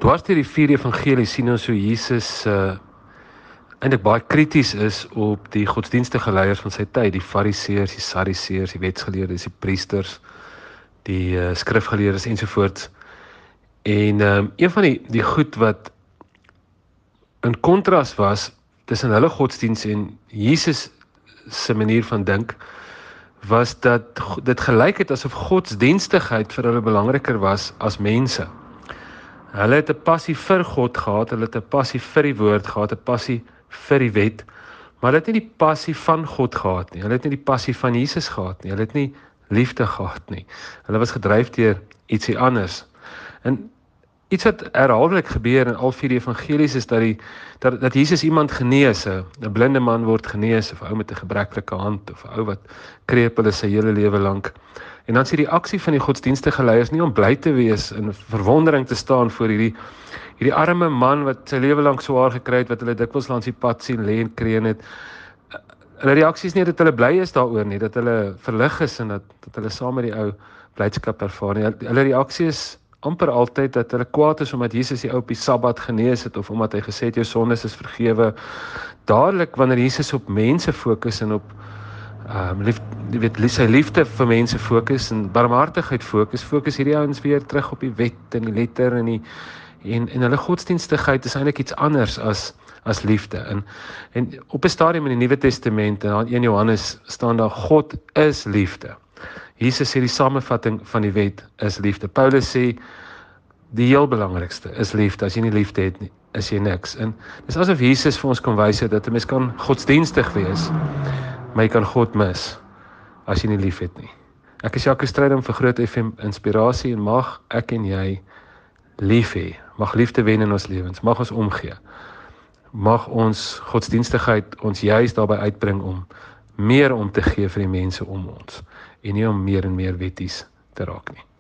dwars deur die 4 evangelies sien ons hoe Jesus eintlik baie krities is op die godsdienstige leiers van sy tyd, die fariseërs, die sadiseërs, die wetsgeleerdes, die priesters, die skrifgeleerdes ensovoorts. En een van die goed wat in kontras was tussen hulle godsdienst en Jesus se manier van dink, was dat dit gelyk het asof godsdienstigheid vir hulle belangriker was as mense. Hulle het 'n passie vir God gehad, hulle het 'n passie vir die woord gehad, 'n passie vir die wet, maar hulle het nie die passie van God gehad nie, hulle het nie die passie van Jesus gehad nie, hulle het nie liefde gehad nie. Hulle was gedryf deur ietsie anders. En iets wat herhaaldelik gebeur in al 4 evangelies is dat Jesus iemand genees, 'n blinde man word genees, of 'n ou met 'n gebreklike hand, of 'n ou wat krepeel is sy hele lewe lank. En dan is die reaksie van die godsdienstige leiers nie om bly te wees en verwondering te staan voor hierdie arme man wat sy lewe lank swaar gekry het, wat hulle dikwels langs die pad sien lê en kreun het. Hulle reaksie is nie dat hulle bly is daaroor nie, dat hulle verlig is en dat hulle saam met die ou blydskap ervaar nie. Hulle reaksie is amper altyd dat hulle kwaad is omdat Jesus die ou op die Sabbat genees het, of omdat hy gesê het jou sondes is vergewe. Dadelik wanneer Jesus op mense fokus en op sy liefde vir mense fokus en barmhartigheid fokus hierdie ouens weer terug op die wet en die letter en hulle godsdienstigheid is eintlik iets anders as liefde. En op 'n stadium in die Nuwe Testament, in 1 Johannes staan daar, God is liefde. Jesus sê die samevatting van die wet is liefde. Paulus sê die heel belangrikste is liefde. As jy nie liefde het nie, is jy niks. En dis asof Jesus vir ons kom wys het dat 'n mens kan godsdienstig wees, maar jy kan God mis as jy nie lief het nie. Ek is Jacques Strydom vir Groot FM Inspirasie en mag ek en jy lief hê. Mag liefde wen in ons lewens. Mag ons omgee. Mag ons godsdienstigheid ons juist daarbey uitbring om meer om te gee vir die mense om ons en nie om meer en meer wetties te raak nie.